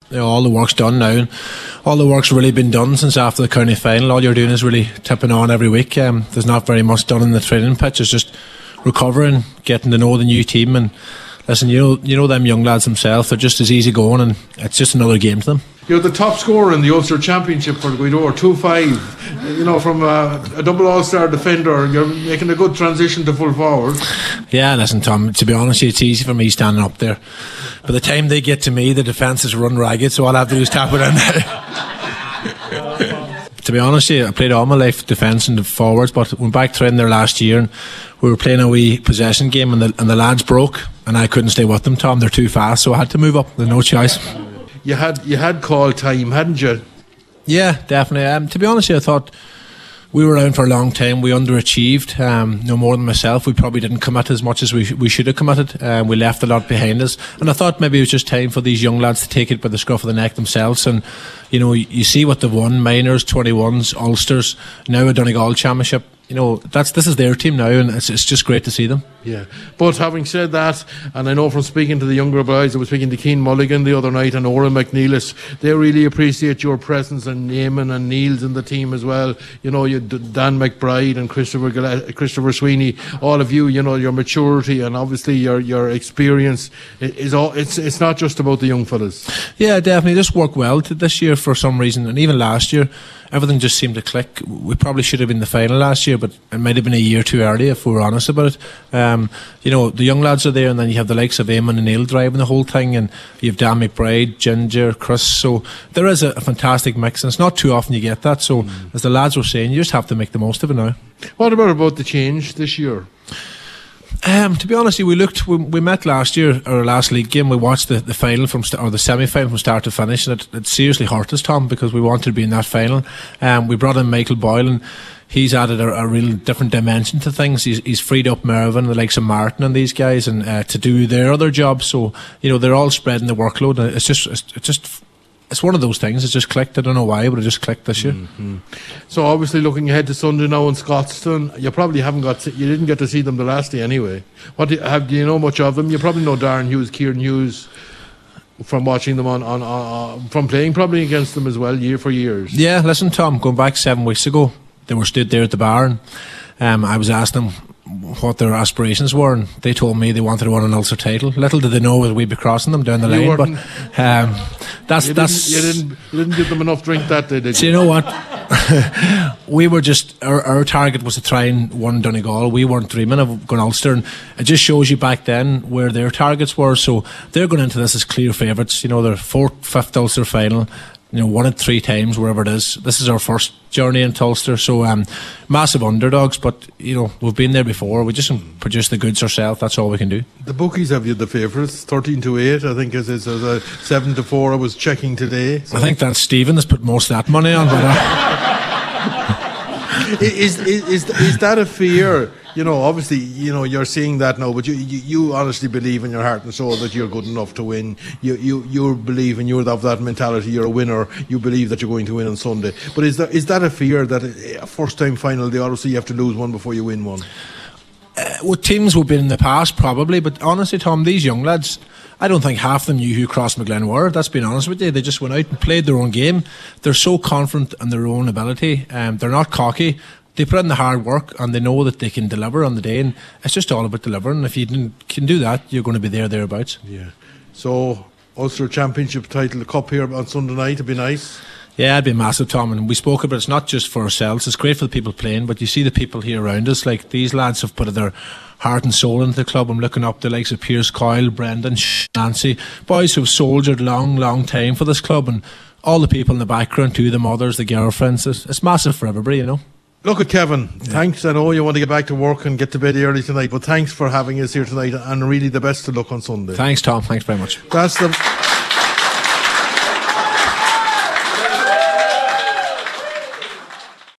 all the work's done now, and all the work's really been done since after the county final. All you're doing is really tipping on every week. There's not very much done in the training pitch. It's just recovering, getting to know the new team, and listen, you know them young lads themselves, they're just as easy going, and it's just another game to them. You're the top scorer in the Ulster Championship for Gweedore, 2-5. From a double All-Star defender, you're making a good transition to full forward. Yeah, listen, Tom, to be honest, it's easy for me standing up there. By the time they get to me, the defence has run ragged, so all I have to do is tap it in. To be honest, I played all my life defence and forwards, but went back training there last year, and we were playing a wee possession game, and the lads broke, and I couldn't stay with them, Tom. They're too fast, so I had to move up. There's no choice. You had call time, hadn't you? Yeah, definitely. To be honest, I thought we were around for a long time. We underachieved, no more than myself. We probably didn't commit as much as we should have committed. We left a lot behind us, and I thought maybe it was just time for these young lads to take it by the scruff of the neck themselves. And you see what they've won: minors, 21s, Ulsters, now a Donegal Championship. This is their team now, and it's just great to see them. Yeah, but having said that, and I know from speaking to the younger boys, I was speaking to Keane Mulligan the other night and Oran McNeilis, they really appreciate your presence, and Eamon and Neil's in the team as well. You Dan McBride and Christopher Sweeney, all of you. Your maturity and obviously your experience is all. It's not just about the young fellas. Yeah, definitely. Just worked well this year for some reason, and even last year, everything just seemed to click. We probably should have been in the final last year, but it might have been a year too early if we were honest about it. The young lads are there, and then you have the likes of Eamon and Neil driving the whole thing, and you have Dan McBride, Ginger, Chris. So there is a fantastic mix, and it's not too often you get that. So as the lads were saying, you just have to make the most of it now. What about the change this year? To be honest, we met last year, our last league game. We watched the final or the semi-final from start to finish, and it seriously hurt us, Tom, because we wanted to be in that final. We brought in Michael Boyle, and he's added a real different dimension to things. He's freed up Mervyn, the likes of Martin and these guys, and to do their other jobs. So they're all spreading the workload, and it's one of those things. It's just clicked. I don't know why, but it just clicked this year. Mm-hmm. So obviously, looking ahead to Sunday now in Scotstoun, you probably you didn't get to see them the last day anyway. Do you know much of them? You probably know Darren Hughes, Kieran Hughes, from watching them from playing probably against them as well, for years. Yeah, listen, Tom, going back 7 weeks ago, they were stood there at the bar, and I was asking them what their aspirations were, and they told me they wanted to win an Ulster title. Little did they know that we'd be crossing them down the line. But you didn't give them enough drink that day, did you? So you know what? We were just our target was to try and win Donegal. We weren't dreaming of going Ulster, and it just shows you back then where their targets were. So they're going into this as clear favourites. They're 4th, 5th Ulster final. Won it 3 times, wherever it is. This is our first journey into Ulster, so massive underdogs, but we've been there before. We just produce the goods ourselves. That's all we can do. The bookies have you the favourites, 13-8. I think it's a 7-4. I was checking today. So. I think that Stephen has put most of that money on. But is that a fear? Obviously, you're seeing that now, but you honestly believe in your heart and soul that you're good enough to win. You believe, and you're of that mentality. You're a winner. You believe that you're going to win on Sunday. But is that a fear that a first-time final, they obviously you have to lose one before you win one? With teams we've been in the past, probably. But honestly, Tom, these young lads, I don't think half of them knew who Crossmaglen were. That's being honest with you. They just went out and played their own game. They're so confident in their own ability. They're not cocky. They put in the hard work, and they know that they can deliver on the day, and it's just all about delivering. If you can do that, you're going to be thereabouts. Yeah. So Ulster Championship title, the cup here on Sunday night, it'd be nice. Yeah, it'd be massive, Tom, and we spoke about it's not just for ourselves. It's great for the people playing, but you see the people here around us. Like, these lads have put their heart and soul into the club. I'm looking up the likes of Pierce Coyle, Brendan, Nancy, boys who've soldiered long time for this club, and all the people in the background too, the mothers, the girlfriends. It's massive for everybody, Look at Kevin. Yeah. Thanks. I know you want to get back to work and get to bed early tonight, but thanks for having us here tonight, and really the best of luck on Sunday. Thanks, Tom. Thanks very much. That's the